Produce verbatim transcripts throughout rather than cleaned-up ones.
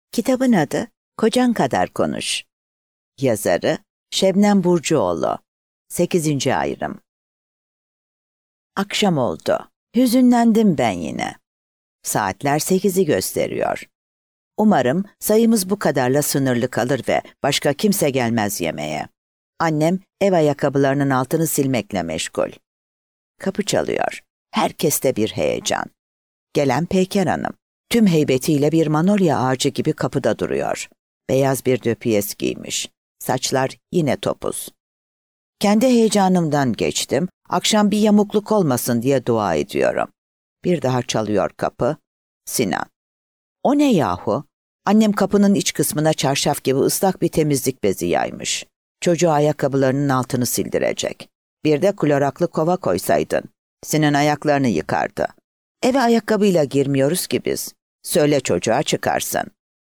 Kitabın adı Kocan Kadar Konuş. Yazarı Şebnem Burcuoğlu. sekizinci ayrım. Akşam oldu. Hüzünlendim ben yine. Saatler sekizi gösteriyor. Umarım sayımız bu kadarla sınırlı kalır ve başka kimse gelmez yemeğe. Annem ev ayakkabılarının altını silmekle meşgul. Kapı çalıyor. Herkeste bir heyecan. Gelen Peyker Hanım. Tüm heybetiyle bir manolya ağacı gibi kapıda duruyor. Beyaz bir döpiyes giymiş. Saçlar yine topuz. Kendi heyecanımdan geçtim. Akşam bir yamukluk olmasın diye dua ediyorum. Bir daha çalıyor kapı. Sinan. O ne yahu? Annem kapının iç kısmına çarşaf gibi ıslak bir temizlik bezi yaymış. Çocuğa ayakkabılarının altını sildirecek. Bir de kloraklı kova koysaydın. Sinan ayaklarını yıkardı. Eve ayakkabıyla girmiyoruz ki biz. Söyle çocuğa çıkarsın.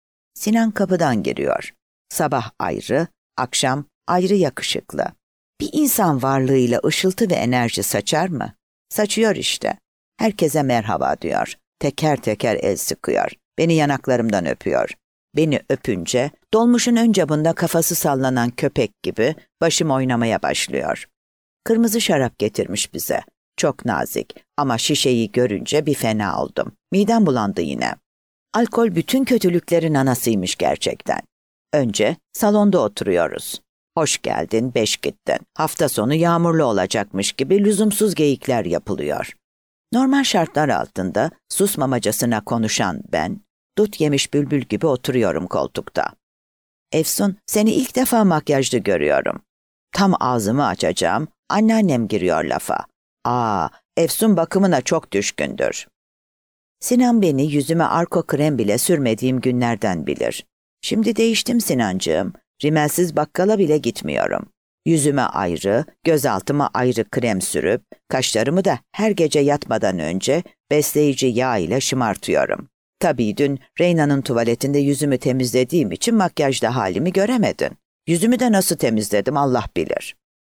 Sinan kapıdan giriyor. Sabah ayrı, akşam ayrı yakışıklı. Bir insan varlığıyla ışıltı ve enerji saçar mı? Saçıyor işte. Herkese merhaba diyor. Teker teker el sıkıyor. Beni yanaklarımdan öpüyor. Beni öpünce dolmuşun ön camında kafası sallanan köpek gibi başım oynamaya başlıyor. Kırmızı şarap getirmiş bize. Çok nazik ama şişeyi görünce bir fena oldum. Midem bulandı yine. Alkol bütün kötülüklerin anasıymış gerçekten. Önce salonda oturuyoruz. Hoş geldin, beş gittin. Hafta sonu yağmurlu olacakmış gibi lüzumsuz geyikler yapılıyor. Normal şartlar altında susmamacasına konuşan ben, dut yemiş bülbül gibi oturuyorum koltukta. Efsun, seni ilk defa makyajlı görüyorum. Tam ağzımı açacağım, anneannem giriyor lafa. Aa, Efsun bakımına çok düşkündür. Sinan beni yüzüme arko krem bile sürmediğim günlerden bilir. Şimdi değiştim Sinancığım. Rimelsiz bakkala bile gitmiyorum. Yüzüme ayrı, gözaltıma ayrı krem sürüp, kaşlarımı da her gece yatmadan önce besleyici yağ ile şımartıyorum. Tabii dün Reyna'nın tuvaletinde yüzümü temizlediğim için makyajda halimi göremedin. Yüzümü de nasıl temizledim Allah bilir.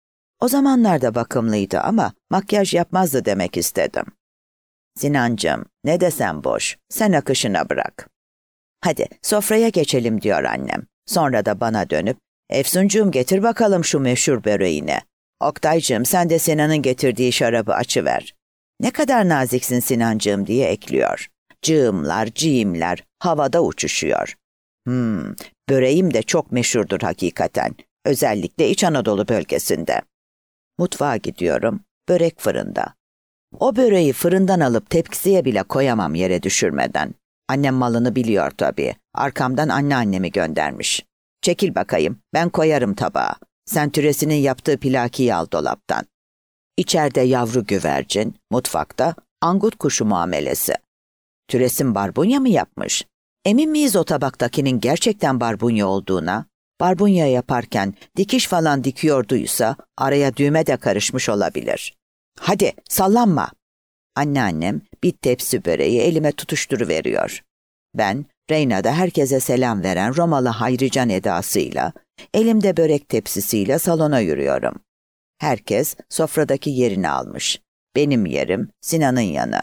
O zamanlarda bakımlıydı ama makyaj yapmazdı demek istedim. Sinancığım, ne desem boş, sen akışına bırak. Hadi sofraya geçelim diyor annem. Sonra da bana dönüp, Efsuncuğum getir bakalım şu meşhur böreğini. Oktaycığım sen de Sinan'ın getirdiği şarabı açıver. Ne kadar naziksin Sinancığım diye ekliyor. Cığımlar, cimler havada uçuşuyor. Hmm, böreğim de çok meşhurdur hakikaten. Özellikle İç Anadolu bölgesinde. Mutfağa gidiyorum, börek fırında. O böreği fırından alıp tepsiye bile koyamam yere düşürmeden. Annem malını biliyor tabii. Arkamdan anneannemi göndermiş. Çekil bakayım, ben koyarım tabağa. Sen Türesi'nin yaptığı pilakiyi al dolaptan. İçeride yavru güvercin, mutfakta angut kuşu muamelesi. Türesin barbunya mı yapmış? Emin miyiz o tabaktakinin gerçekten barbunya olduğuna? Barbunya yaparken dikiş falan dikiyorduysa araya düğme de karışmış olabilir. Hadi sallanma. Anneannem bir tepsi böreği elime tutuşturuveriyor. Ben Reyna'da herkese selam veren Romalı Hayrican edasıyla, elimde börek tepsisiyle salona yürüyorum. Herkes sofradaki yerini almış. Benim yerim Sinan'ın yanı.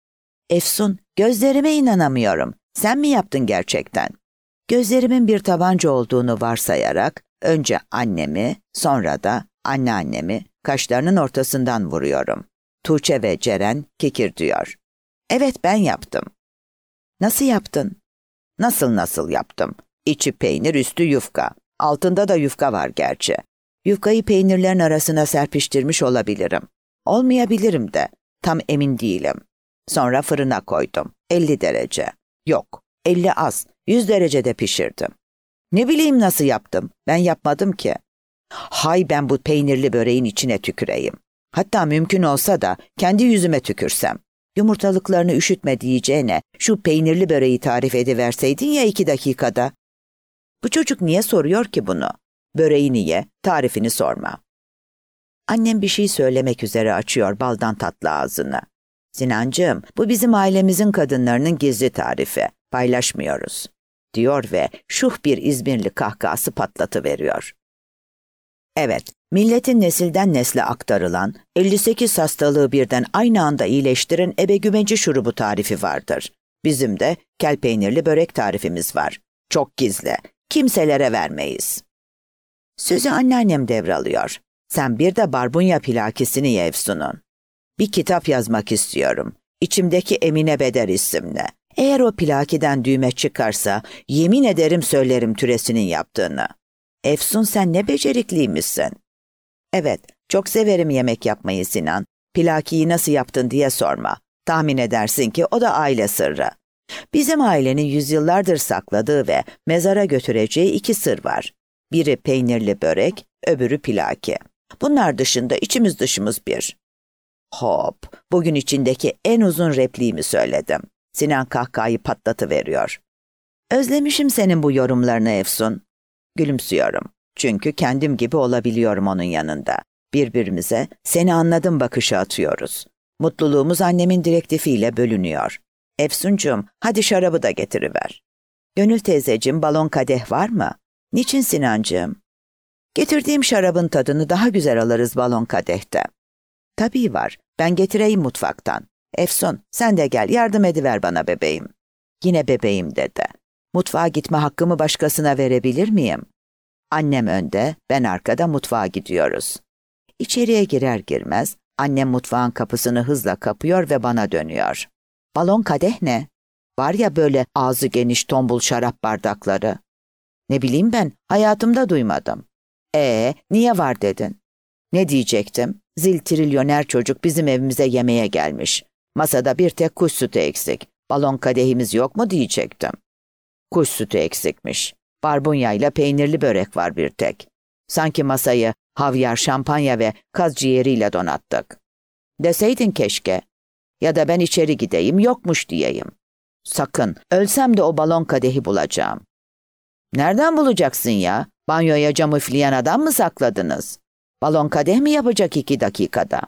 Efsun, gözlerime inanamıyorum. Sen mi yaptın gerçekten? Gözlerimin bir tabanca olduğunu varsayarak önce annemi, sonra da anneannemi kaşlarının ortasından vuruyorum. Tuğçe ve Ceren kikir diyor. Evet ben yaptım. Nasıl yaptın? Nasıl nasıl yaptım? İçi peynir, üstü yufka. Altında da yufka var gerçi. Yufkayı peynirlerin arasına serpiştirmiş olabilirim. Olmayabilirim de. Tam emin değilim. Sonra fırına koydum. elli derece. Yok, elli az. yüz derecede pişirdim. Ne bileyim nasıl yaptım? Ben yapmadım ki. Hay ben bu peynirli böreğin içine tüküreyim. Hatta mümkün olsa da kendi yüzüme tükürsem. Yumurtalıklarını üşütme diyeceğine şu peynirli böreği tarif ediverseydin ya iki dakikada. Bu çocuk niye soruyor ki bunu? Böreğini ye, tarifini sorma. Annem bir şey söylemek üzere açıyor baldan tatlı ağzını. Sinancığım, bu bizim ailemizin kadınlarının gizli tarifi. Paylaşmıyoruz, diyor ve şuh bir İzmirli kahkahası patlatıveriyor. Evet, milletin nesilden nesle aktarılan, elli sekiz hastalığı birden aynı anda iyileştiren ebegümeci şurubu tarifi vardır. Bizim de kel peynirli börek tarifimiz var. Çok gizli. Kimselere vermeyiz. Sözü anneannem devralıyor. Sen bir de barbunya plakisini ye Efsun'un. Bir kitap yazmak istiyorum. İçimdeki Emine Beder isimli. Eğer o plakiden düğme çıkarsa yemin ederim söylerim Türesi'nin yaptığını. Efsun sen ne becerikliymişsin. Evet, çok severim yemek yapmayı Sinan. Plakiyi nasıl yaptın diye sorma. Tahmin edersin ki o da aile sırrı. Bizim ailenin yüzyıllardır sakladığı ve mezara götüreceği iki sır var. Biri peynirli börek, öbürü pilaki. Bunlar dışında içimiz dışımız bir. Hop, bugün içindeki en uzun repliğimi söyledim. Sinan kahkahayı patlatıveriyor. Özlemişim senin bu yorumlarını Efsun. Gülümsüyorum. Çünkü kendim gibi olabiliyorum onun yanında. Birbirimize seni anladım bakışı atıyoruz. Mutluluğumuz annemin direktifiyle bölünüyor. Efsuncuğum, hadi şarabı da getiriver. Gönül teyzeciğim, balon kadeh var mı? Niçin Sinancığım? Getirdiğim şarabın tadını daha güzel alırız balon kadehte. Tabii var. Ben getireyim mutfaktan. Efsun, sen de gel yardım ediver bana bebeğim. Yine bebeğim dedi. Mutfağa gitme hakkımı başkasına verebilir miyim? Annem önde, ben arkada mutfağa gidiyoruz. İçeriye girer girmez annem mutfağın kapısını hızla kapıyor ve bana dönüyor. Balon kadeh ne? Var ya böyle ağzı geniş tombul şarap bardakları. Ne bileyim ben, hayatımda duymadım. Ee, niye var dedin? Ne diyecektim? Zil trilyoner çocuk bizim evimize yemeğe gelmiş. Masada bir tek kuş sütü eksik. Balon kadehimiz yok mu diyecektim. Kuş sütü eksikmiş. Barbunyayla peynirli börek var bir tek. Sanki masayı havyar, şampanya ve kaz ciğeriyle donattık. Deseydin keşke. Ya da ben içeri gideyim, yokmuş diyeyim. Sakın, ölsem de o balon kadehi bulacağım. Nereden bulacaksın ya? Banyoya cam üfleyen adam mı sakladınız? Balon kadeh mi yapacak iki dakikada?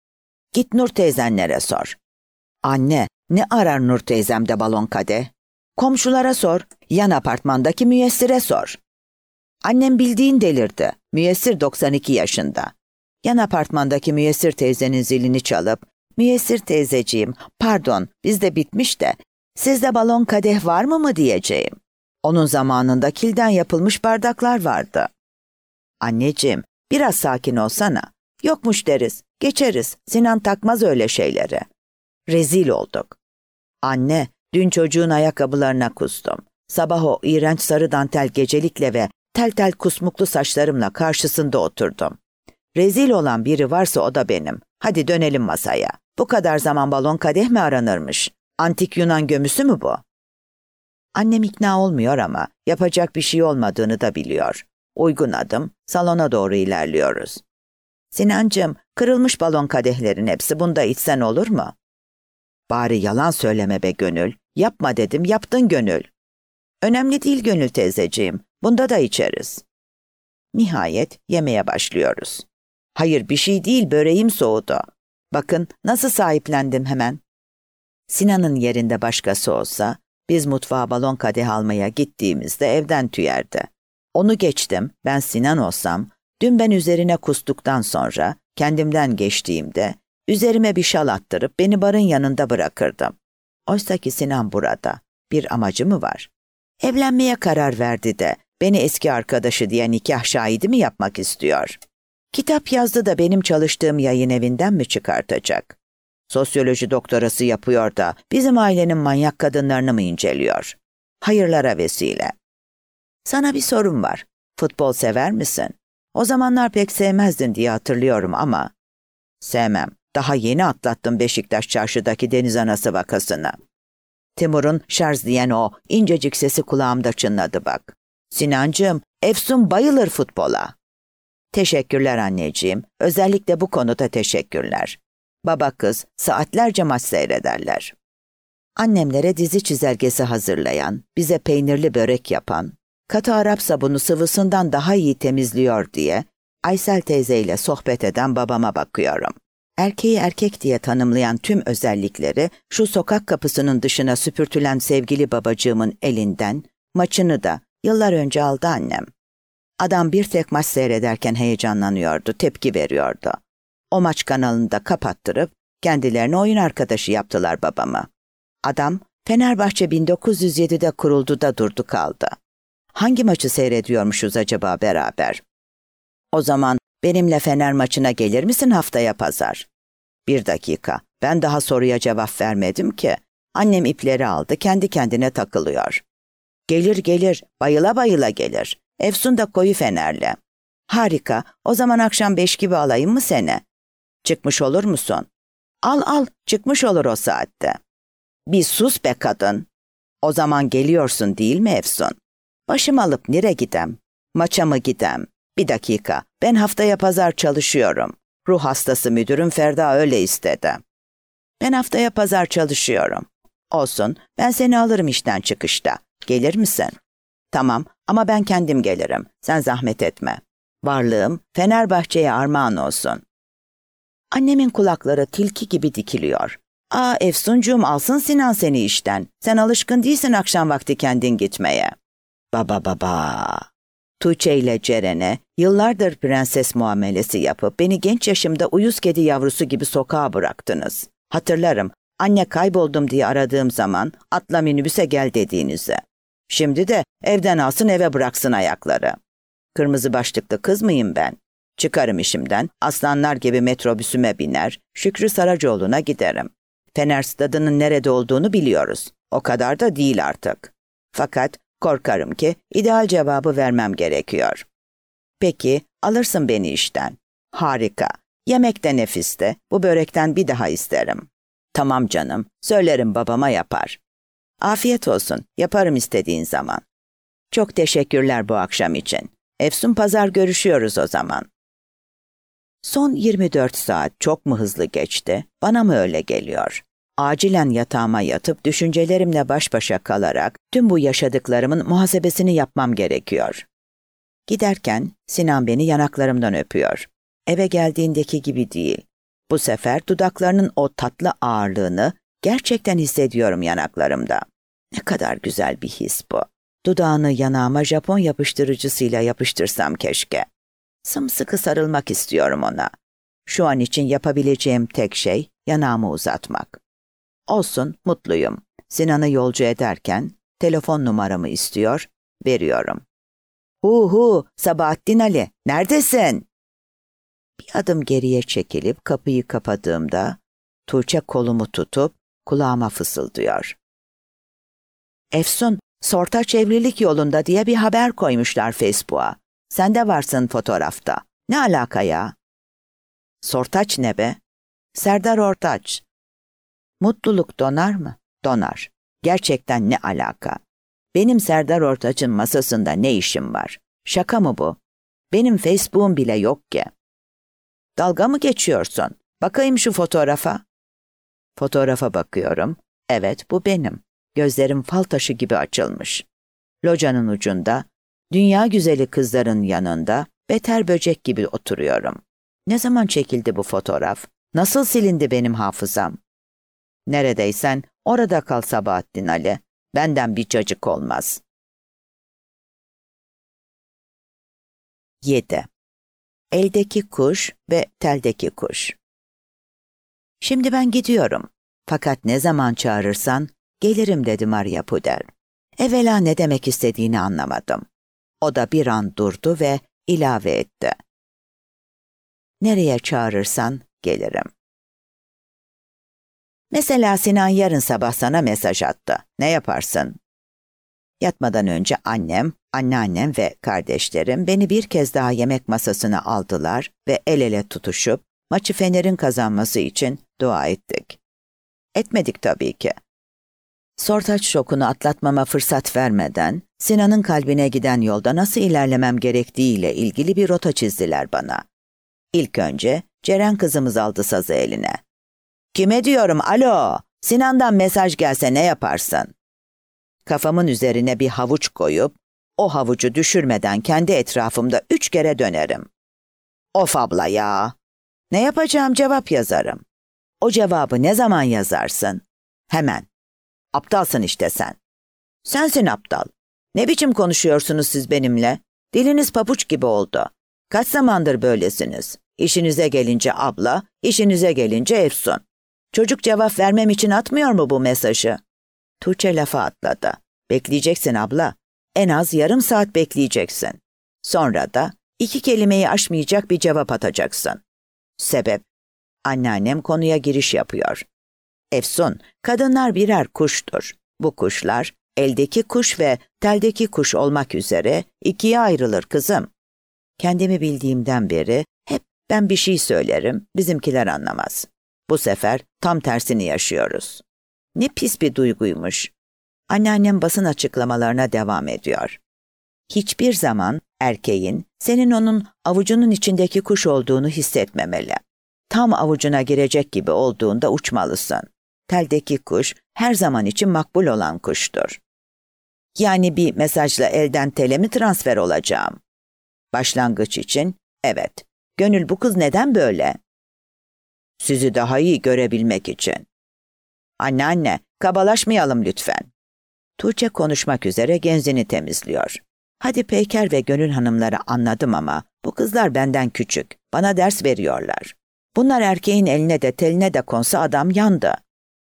Git Nur teyzenlere sor. Anne, ne arar Nur teyzemde balon kadeh? Komşulara sor, yan apartmandaki müyessire sor. Annem bildiğin delirdi. Müyessir doksan iki yaşında. Yan apartmandaki müyessir teyzenin zilini çalıp, müyessir teyzeciğim, pardon bizde bitmiş de, sizde balon kadeh var mı mı diyeceğim. Onun zamanında kilden yapılmış bardaklar vardı. Anneciğim, biraz sakin olsana. Yokmuş deriz, geçeriz. Sinan takmaz öyle şeyleri. Rezil olduk. Anne, dün çocuğun ayakkabılarına kustum. Sabah o iğrenç sarı dantel gecelikle ve tel tel kusmuklu saçlarımla karşısında oturdum. Rezil olan biri varsa o da benim. Hadi dönelim masaya. Bu kadar zaman balon kadeh mi aranırmış? Antik Yunan gömüsü mü bu? Annem ikna olmuyor ama yapacak bir şey olmadığını da biliyor. Uygun adım, salona doğru ilerliyoruz. Sinancığım, kırılmış balon kadehlerin hepsi, bunda içsen olur mu? Bari yalan söyleme be Gönül. Yapma dedim, yaptın Gönül. Önemli değil Gönül teyzeciğim, bunda da içeriz. Nihayet yemeğe başlıyoruz. Hayır bir şey değil, böreğim soğudu. Bakın nasıl sahiplendim hemen. Sinan'ın yerinde başkası olsa, biz mutfağa balon kadeh almaya gittiğimizde evden tüyerdi. Onu geçtim, ben Sinan olsam, dün ben üzerine kustuktan sonra, kendimden geçtiğimde, üzerime bir şal attırıp beni barın yanında bırakırdım. Oysa ki Sinan burada, bir amacı mı var? Evlenmeye karar verdi de, beni eski arkadaşı diye nikah şahidi mi yapmak istiyor? Kitap yazdı da benim çalıştığım yayın evinden mi çıkartacak? Sosyoloji doktorası yapıyor da bizim ailenin manyak kadınlarını mı inceliyor? Hayırlara vesile. Sana bir sorum var. Futbol sever misin? O zamanlar pek sevmezdin diye hatırlıyorum ama. Sevmem. Daha yeni atlattım Beşiktaş çarşıdaki deniz anası vakasını. Timur'un şarj diyen o incecik sesi kulağımda çınladı bak. Sinancığım, Efsun bayılır futbola. Teşekkürler anneciğim. Özellikle bu konuda teşekkürler. Baba kız saatlerce maç seyrederler. Annemlere dizi çizelgesi hazırlayan, bize peynirli börek yapan, katı Arap sabunu sıvısından daha iyi temizliyor diye Aysel teyzeyle sohbet eden babama bakıyorum. Erkeği erkek diye tanımlayan tüm özellikleri şu sokak kapısının dışına süpürtülen sevgili babacığımın elinden, maçını da yıllar önce aldı annem. Adam bir tek maç seyrederken heyecanlanıyordu, tepki veriyordu. O maç kanalını da kapattırıp kendilerine oyun arkadaşı yaptılar babamı. Adam, Fenerbahçe bin dokuz yüz yedide kuruldu da durdu kaldı. Hangi maçı seyrediyormuşuz acaba beraber? O zaman benimle Fener maçına gelir misin haftaya pazar? Bir dakika, ben daha soruya cevap vermedim ki. Annem ipleri aldı, kendi kendine takılıyor. Gelir gelir, bayıla bayıla gelir. Efsun da koyu Fenerli. Harika, o zaman akşam beş gibi alayım mı seni? Çıkmış olur musun? Al al, çıkmış olur o saatte. Bir sus be kadın. O zaman geliyorsun değil mi Efsun? Başım alıp nereye gidem? Maça mı gidem? Bir dakika, ben haftaya pazar çalışıyorum. Ruh hastası müdürüm Ferda öyle istedi. Ben haftaya pazar çalışıyorum. Olsun, ben seni alırım işten çıkışta. Gelir misin? Tamam ama ben kendim gelirim. Sen zahmet etme. Varlığım Fenerbahçe'ye armağan olsun. Annemin kulakları tilki gibi dikiliyor. Aa Efsuncuğum alsın Sinan seni işten. Sen alışkın değilsin akşam vakti kendin gitmeye. Baba baba. Tuğçe ile Ceren'e yıllardır prenses muamelesi yapıp beni genç yaşımda uyuz kedi yavrusu gibi sokağa bıraktınız. Hatırlarım, anne kayboldum diye aradığım zaman atla minibüse gel dediğinizi. Şimdi de evden alsın eve bıraksın ayakları. Kırmızı başlıklı kız mıyım ben? Çıkarım işimden, aslanlar gibi metrobüsüme biner, Şükrü Saracoğlu'na giderim. Fener stadının nerede olduğunu biliyoruz. O kadar da değil artık. Fakat korkarım ki ideal cevabı vermem gerekiyor. Peki, alırsın beni işten. Harika. Yemek de nefiste. Bu börekten bir daha isterim. Tamam canım, söylerim babama yapar. Afiyet olsun, yaparım istediğin zaman. Çok teşekkürler bu akşam için. Efsun pazar görüşüyoruz o zaman. Son yirmi dört saat çok mu hızlı geçti, bana mı öyle geliyor? Acilen yatağıma yatıp düşüncelerimle baş başa kalarak tüm bu yaşadıklarımın muhasebesini yapmam gerekiyor. Giderken Sinan beni yanaklarımdan öpüyor. Eve geldiğindeki gibi değil. Bu sefer dudaklarının o tatlı ağırlığını gerçekten hissediyorum yanaklarımda. Ne kadar güzel bir his bu. Dudağını yanağıma Japon yapıştırıcısıyla yapıştırsam keşke. Sımsıkı sarılmak istiyorum ona. Şu an için yapabileceğim tek şey yanağımı uzatmak. Olsun, mutluyum. Sinan'ı yolcu ederken telefon numaramı istiyor, veriyorum. Hu hu, Sabahattin Ali, neredesin? Bir adım geriye çekilip kapıyı kapadığımda Tuğçe kolumu tutup kulağıma fısıldıyor. Efsun, Sortaç evlilik yolunda diye bir haber koymuşlar Facebook'a. Sen de varsın fotoğrafta. Ne alaka ya? Sortaç ne be? Serdar Ortaç. Mutluluk donar mı? Donar. Gerçekten ne alaka? Benim Serdar Ortaç'ın masasında ne işim var? Şaka mı bu? Benim Facebook'um bile yok ki. Dalga mı geçiyorsun? Bakayım şu fotoğrafa. Fotoğrafa bakıyorum. Evet, bu benim. Gözlerim fal taşı gibi açılmış. Locanın ucunda, dünya güzeli kızların yanında beter böcek gibi oturuyorum. Ne zaman çekildi bu fotoğraf? Nasıl silindi benim hafızam? Neredeysen orada kal Sabahattin Ali. Benden bir cacık olmaz. yedi. Eldeki kuş ve teldeki kuş. Şimdi ben gidiyorum. Fakat ne zaman çağırırsan gelirim dedi Maria Puder. Evvela ne demek istediğini anlamadım. O da bir an durdu ve ilave etti. Nereye çağırırsan gelirim. Mesela Sinan yarın sabah sana mesaj attı. Ne yaparsın? Yatmadan önce annem, anneannem ve kardeşlerim beni bir kez daha yemek masasına aldılar ve el ele tutuşup maçı Fener'in kazanması için dua ettik. Etmedik tabii ki. Sortaç şokunu atlatmama fırsat vermeden Sinan'ın kalbine giden yolda nasıl ilerlemem gerektiğiyle ilgili bir rota çizdiler bana. İlk önce Ceren kızımız aldı sazı eline. Kime diyorum, alo, Sinan'dan mesaj gelse ne yaparsın? Kafamın üzerine bir havuç koyup o havucu düşürmeden kendi etrafımda üç kere dönerim. Of abla ya! Ne yapacağım, cevap yazarım. O cevabı ne zaman yazarsın? Hemen. Aptalsın işte sen. Sensin aptal. Ne biçim konuşuyorsunuz siz benimle? Diliniz papuç gibi oldu. Kaç zamandır böylesiniz? İşinize gelince abla, işinize gelince Efsun. Çocuk cevap vermem için atmıyor mu bu mesajı? Tuğçe lafa atladı. Bekleyeceksin abla. En az yarım saat bekleyeceksin. Sonra da iki kelimeyi aşmayacak bir cevap atacaksın. Sebep? Anneannem konuya giriş yapıyor. Efsun, kadınlar birer kuştur. Bu kuşlar, eldeki kuş ve teldeki kuş olmak üzere ikiye ayrılır kızım. Kendimi bildiğimden beri hep ben bir şey söylerim, bizimkiler anlamaz. Bu sefer tam tersini yaşıyoruz. Ne pis bir duyguymuş. Anneannem basın açıklamalarına devam ediyor. Hiçbir zaman erkeğin senin onun avucunun içindeki kuş olduğunu hissetmemeli. Tam avucuna girecek gibi olduğunda uçmalısın. Teldeki kuş her zaman için makbul olan kuştur. Yani bir mesajla elden tele mi transfer olacağım? Başlangıç için, evet. Gönül, bu kız neden böyle? Sizi daha iyi görebilmek için. Anneanne, kabalaşmayalım lütfen. Tuğçe konuşmak üzere genzini temizliyor. Hadi Peyker ve Gönül hanımları anladım ama bu kızlar benden küçük. Bana ders veriyorlar. Bunlar erkeğin eline de teline de konsa adam yandı.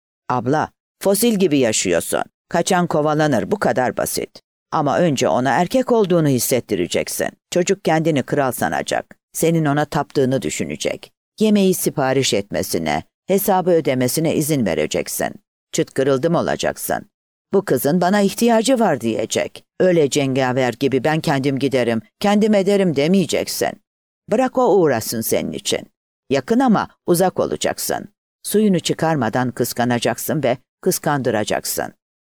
Abla, fosil gibi yaşıyorsun. Kaçan kovalanır, bu kadar basit. Ama önce ona erkek olduğunu hissettireceksin. Çocuk kendini kral sanacak. Senin ona taptığını düşünecek. Yemeği sipariş etmesine, hesabı ödemesine izin vereceksin. Çıt kırıldım olacaksın. Bu kızın bana ihtiyacı var diyecek. Öyle cengaver gibi ben kendim giderim, kendim ederim demeyeceksin. Bırak o uğraşsın senin için. Yakın ama uzak olacaksın. Suyunu çıkarmadan kıskanacaksın ve kıskandıracaksın.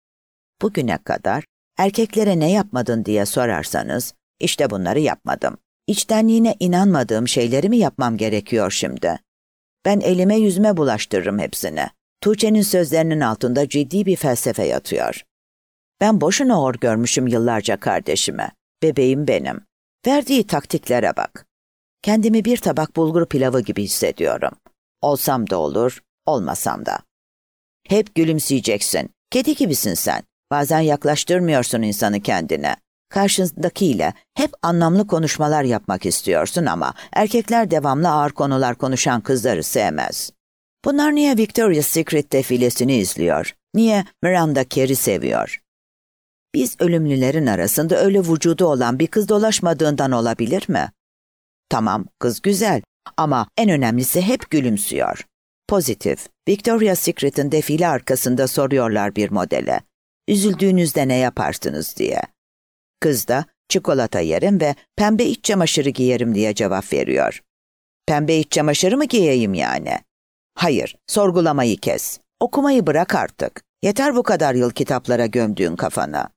Bugüne kadar erkeklere ne yapmadın diye sorarsanız, işte bunları yapmadım. İçtenliğine inanmadığım şeyleri mi yapmam gerekiyor şimdi? Ben elime yüzüme bulaştırırım hepsini. Tuğçe'nin sözlerinin altında ciddi bir felsefe yatıyor. Ben boşuna hor görmüşüm yıllarca kardeşime. Bebeğim benim. Verdiği taktiklere bak. Kendimi bir tabak bulgur pilavı gibi hissediyorum. Olsam da olur, olmasam da. Hep gülümseyeceksin. Kedi gibisin sen. Bazen yaklaştırmıyorsun insanı kendine. Karşındakiyle hep anlamlı konuşmalar yapmak istiyorsun ama erkekler devamlı ağır konular konuşan kızları sevmez. Bunlar niye Victoria's Secret defilesini izliyor? Niye Miranda Kerr'i seviyor? Biz ölümlülerin arasında öyle vücudu olan bir kız dolaşmadığından olabilir mi? Tamam, kız güzel ama en önemlisi hep gülümsüyor. Pozitif. Victoria's Secret'in defile arkasında soruyorlar bir modele. Üzüldüğünüzde ne yaparsınız diye. Kız da çikolata yerim ve pembe iç çamaşırı giyerim diye cevap veriyor. Pembe iç çamaşırı mı giyeyim yani? Hayır, sorgulamayı kes. Okumayı bırak artık. Yeter bu kadar yıl kitaplara gömdüğün kafana.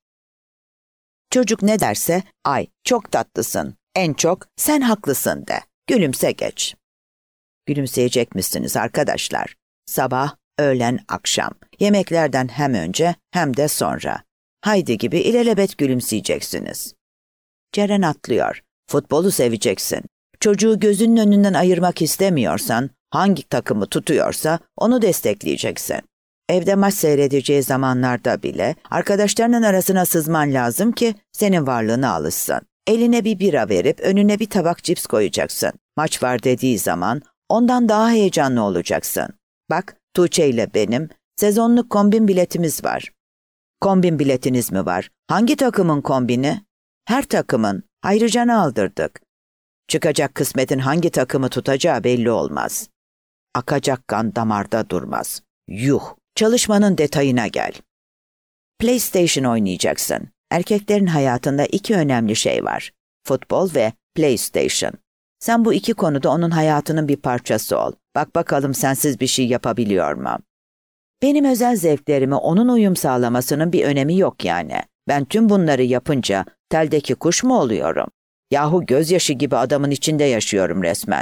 Çocuk ne derse, ay çok tatlısın, en çok sen haklısın de. Gülümse geç. Gülümseyecek misiniz arkadaşlar? Sabah, öğlen, akşam. Yemeklerden hem önce hem de sonra. Haydi gibi ilelebet gülümseyeceksiniz. Ceren atlıyor. Futbolu seveceksin. Çocuğu gözünün önünden ayırmak istemiyorsan, hangi takımı tutuyorsa onu destekleyeceksin. Evde maç seyredeceği zamanlarda bile arkadaşlarının arasına sızman lazım ki senin varlığına alışsın. Eline bir bira verip önüne bir tabak cips koyacaksın. Maç var dediği zaman ondan daha heyecanlı olacaksın. Bak, Tuğçe ile benim sezonluk kombin biletimiz var. Kombin biletiniz mi var? Hangi takımın kombini? Her takımın. Ayrıca aldırdık. Çıkacak kısmetin hangi takımı tutacağı belli olmaz. Akacak kan damarda durmaz. Yuh! Çalışmanın detayına gel. PlayStation oynayacaksın. Erkeklerin hayatında iki önemli şey var. Futbol ve PlayStation. Sen bu iki konuda onun hayatının bir parçası ol. Bak bakalım sensiz bir şey yapabiliyor mu? Benim özel zevklerime onun uyum sağlamasının bir önemi yok yani. Ben tüm bunları yapınca teldeki kuş mu oluyorum? Yahu gözyaşı gibi adamın içinde yaşıyorum resmen.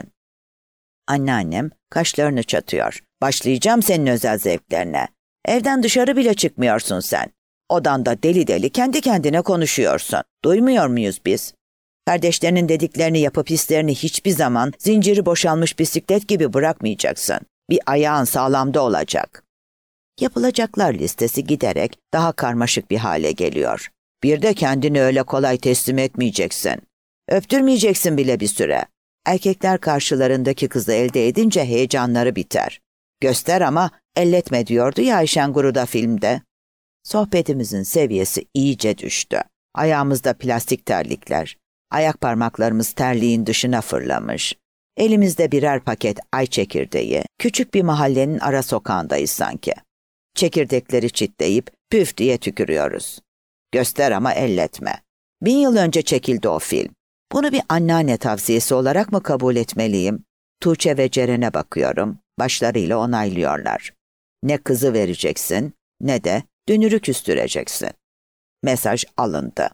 Anneannem kaşlarını çatıyor. Başlayacağım senin özel zevklerine. Evden dışarı bile çıkmıyorsun sen. Odanda deli deli kendi kendine konuşuyorsun. Duymuyor muyuz biz? Kardeşlerinin dediklerini yapıp hislerini hiçbir zaman zinciri boşalmış bisiklet gibi bırakmayacaksın. Bir ayağın sağlamda olacak. Yapılacaklar listesi giderek daha karmaşık bir hale geliyor. Bir de kendini öyle kolay teslim etmeyeceksin. Öptürmeyeceksin bile bir süre. Erkekler karşılarındaki kızı elde edince heyecanları biter. Göster ama elletme diyordu ya Ayşen Guru'da filmde. Sohbetimizin seviyesi iyice düştü. Ayağımızda plastik terlikler. Ayak parmaklarımız terliğin dışına fırlamış. Elimizde birer paket ay çekirdeği. Küçük bir mahallenin ara sokağındayız sanki. Çekirdekleri çitleyip püf diye tükürüyoruz. Göster ama elletme. Bin yıl önce çekildi o film. Bunu bir anneanne tavsiyesi olarak mı kabul etmeliyim? Tuğçe ve Ceren'e bakıyorum. Başlarıyla onaylıyorlar. Ne kızı vereceksin ne de dünürü küstüreceksin. Mesaj alındı.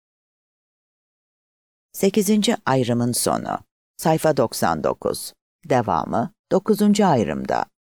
Sekizinci ayrımın sonu. Sayfa doksan dokuz. Devamı dokuzuncu ayrımda.